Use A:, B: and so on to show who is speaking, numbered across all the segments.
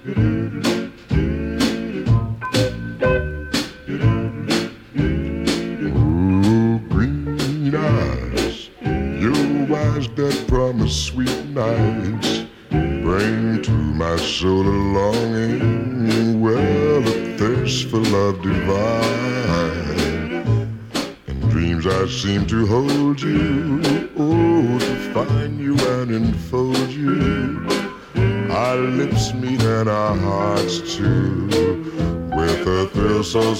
A: Green eyes, your eyes that promise sweet nights, bring to my soul a longing, well, a thirst for love divine. In dreams I seem to hold you, oh, to find you and enfold you. Our lips meet and our hearts too, with a thrill so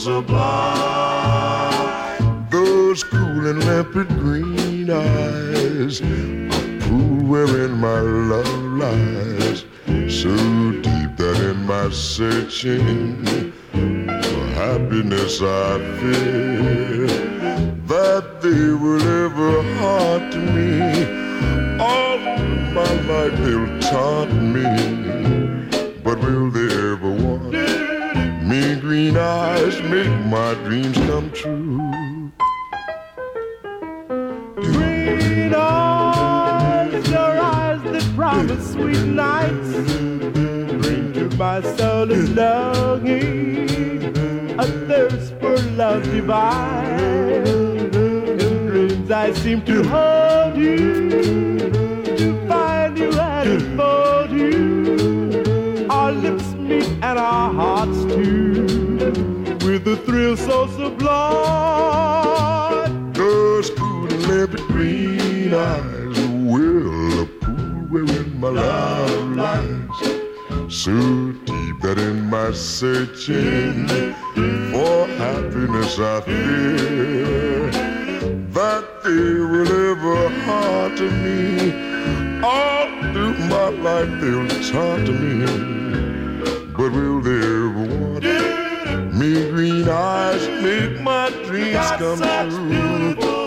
A: sublime. Those cool and limpid green eyes, a pool wherein my love lies, so deep that in my searching for happiness I fear that they will ever haunt me. All my life they'll taunt me, but will they ever want me? Green eyes make my dreams come true.
B: Green eyes, your eyes that promise sweet nights, bring to my soul a longing, a thirst for love divine. In dreams I seem to hold you, to find you and enfold you. Our lips meet and our hearts too, with a thrill so sublime.
A: Those cool and limpid green eyes will a pool wherein my love lies, so deep that in my searching for happiness I fear that they will ever haunt me. All through my life they'll taunt me, but will they ever want me? Green eyes make my dreams come true.